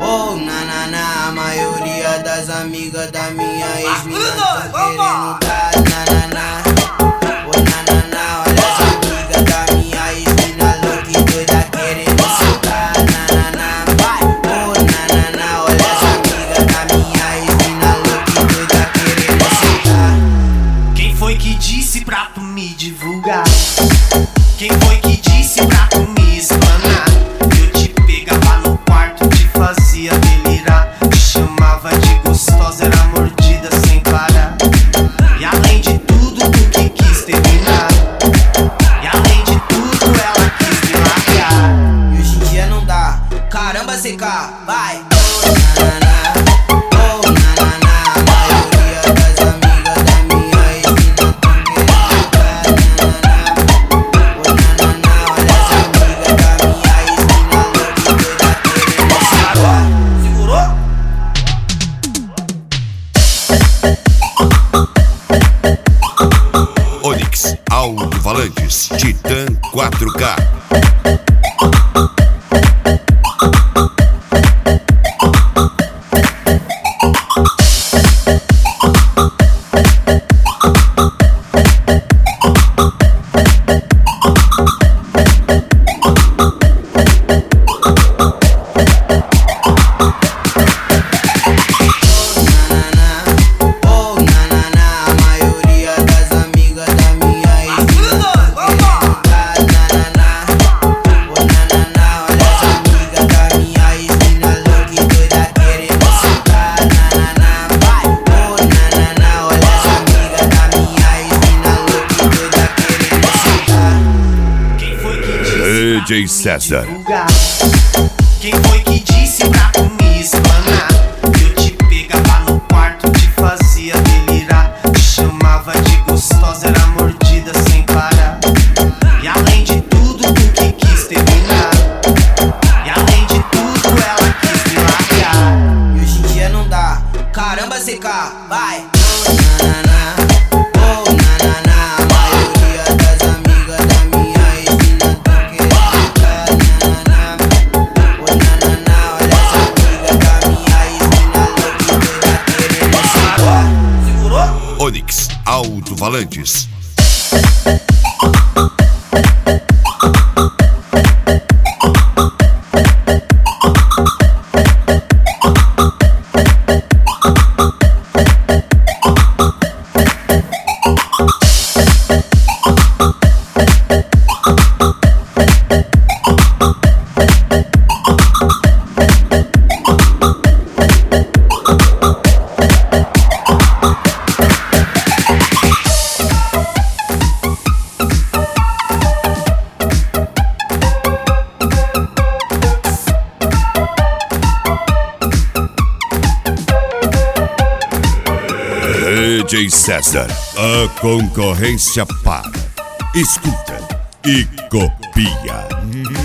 Oh, a maioria das amigas da minha ex-mina tão querendo dar nananá. Oh, olha as amigas da minha ex-mina louca e doida querendo sentar nananá. Oh, olha as amigas da minha ex-mina louca e doida querendo sentar. Quem foi que disse pra tu me divulgar? Quem foi que disse pra tu me explanar? Eu te pegava no quarto, te fazia delirar, te chamava de gostosa, era mordida sem parar. E além de tudo, tu que quis terminar. E além de tudo, ela quis me largar. E hoje em dia não dá. Caramba, CK, vai! Onix, alto-falantes, Titan 4K. DJ César. Quem foi que disse pra tu me explanar? Eu te pegava no quarto, te fazia delirar, te chamava de gostosa, era mordida sem parar. E além de tudo, tu que quis terminar. E além de tudo, ela quis me largar. E hoje em dia não dá. Caramba, CK, vai! Onix, alto-falantes. DJ César, a concorrência para. Escuta e copia.